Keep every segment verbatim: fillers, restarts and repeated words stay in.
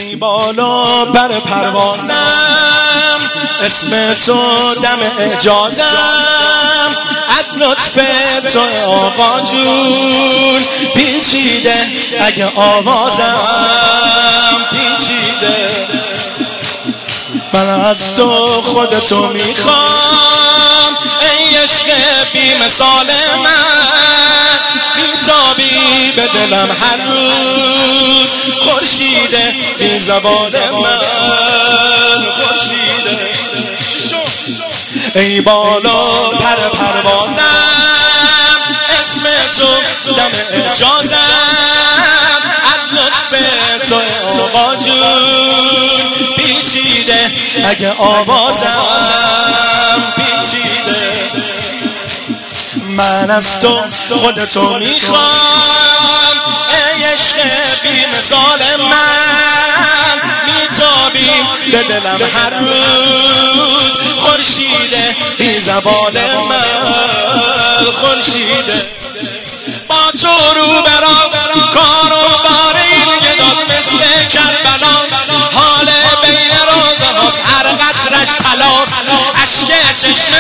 ای بالا بر پروازم، اسم تو دم اعجازم، از لطف تو آقا جون پیچیده اگه آوازم پیچیده. من از تو خودتو میخوام ای عشق بی مثال من، میتابی به دلم هر روز خورشیده بی زبان من خورشیده. ای بالا پر پروازم، اسم تو دم اعجازم، از لطف تو آقا جون پیچیده اگه آوازم پیچیده. من از تو خودتو میخوام ای عشق بی مثال من، میتابی به دلم هر روز خورشیده بی زبان من خورشیده. با تو رو براز کار و بار این گداد مثل کربلا، حال بین روزهاست هر قطرش تلاس، عشق چشم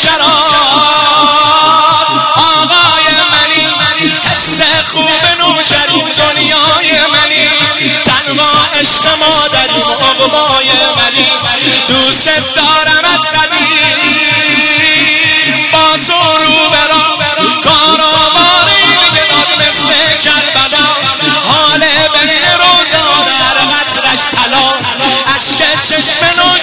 نوجران آقای منی، حس خوب نوجرین دنیای منی، تنها عشق مادریم عقبای منی، دوست دارم از قدیم. با تو رو براز کار و بار این گداد مثل کربلا، حال بین روزهاست هر قطرش تلاس، عشق چشم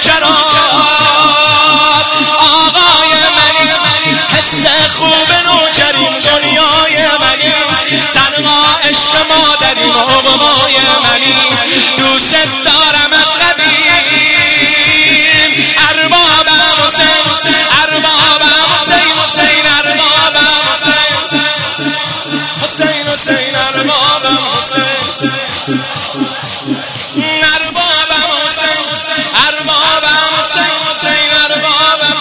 نوجران آقای منی، حس خوب نوجرین دنیای منی، تنها عشق مادریم عقبای منی، دوست دارم از قدیم. اربابم حسین اربابم حسین حسین اربابم حسین حسین حسین اربابم حسین اربابم حسین اربابم حسین حسین اربابم.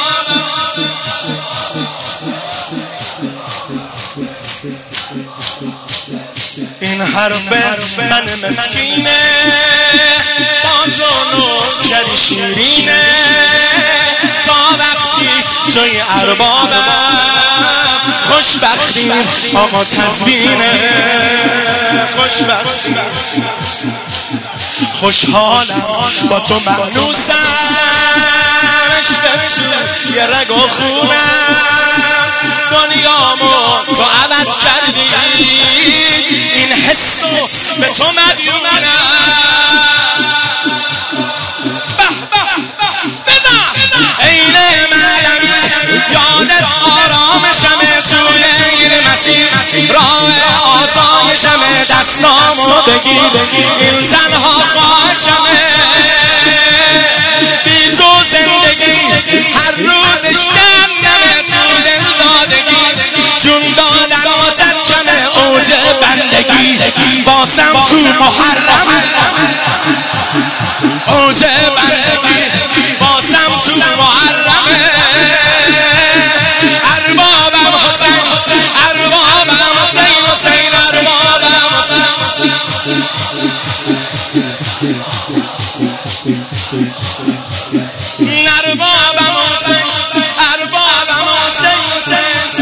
این حرف من مسکینه، با تو نوکری شیرینه، تا وقتی توی اربابم خوشبختیم آقا تزبینه خوشبخت. خوشحالم با تو مأنوسم، عشق تو یه رگ و خونم، دنیامو تو عوض کردی، این حسو به تو مدیونم. عین معلم یادت آرامشمه، توی این مسیر راه آسایشمه، دستامو بگیر این تنها خواهشمه، بی تو زندگی هر روزش جنمه، تو دل دادگی جون دادن واسه کمه، اوج بندگی واسم تو محرم، اوج بندگی واسم تو محرمه. اربابم حسین اربابم حسین حسین اربابم حسین اربابم حسین اربابم حسین حسین.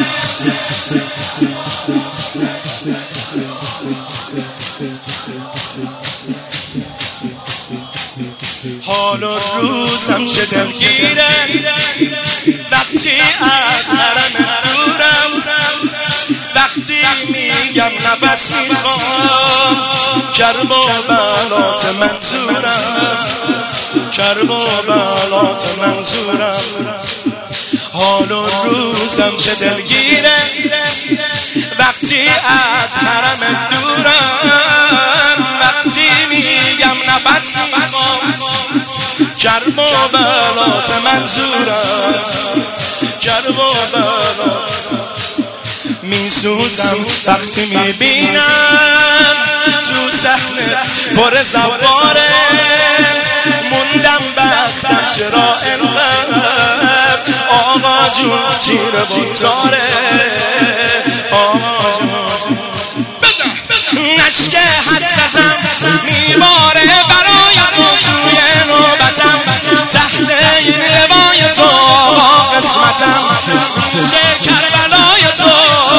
حال و روزم چه دلگیره، وقتی از حرم دورم، وقتی میگم نفس میخوام، کرب و بلات منظورم کرب و بلات منظورم. حال و روزم چه دلگیره، وقتی از حرم دورم، وقتی میگم نفس میخوام، کرب و بلات منظورم کرب و بلات. میسوزم وقتی میبینم تو صحنه پر زواره، موندم بختم چرا انقدر آقا جون تیر بگذاره آقا جون. اشک حسرتم میباره برای آمدم روز کربلای تو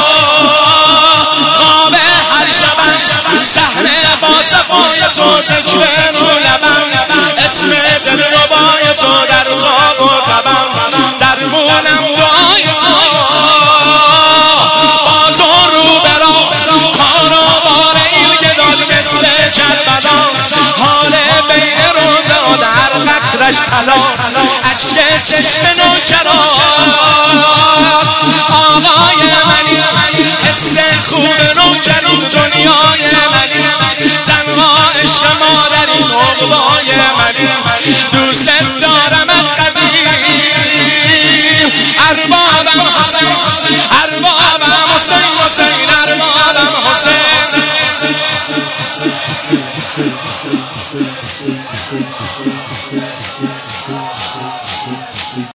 خواب هر شبم صحنه با صفای تو ذکر رو لبم اسم دلربای تو در تاب و تبم درمونم دعای تو با تو رو به راست کار و بار این گدال مثل کربلاست حال بین روزه و در قطرش تلاست عشق چشم نوکرات آقای منی حس خوب نوکرین دنیای منی تنها عشق مادری مقبای منی دوست دارم از قدیم اربابم حسین اربابم حسین حسین اربابم حسین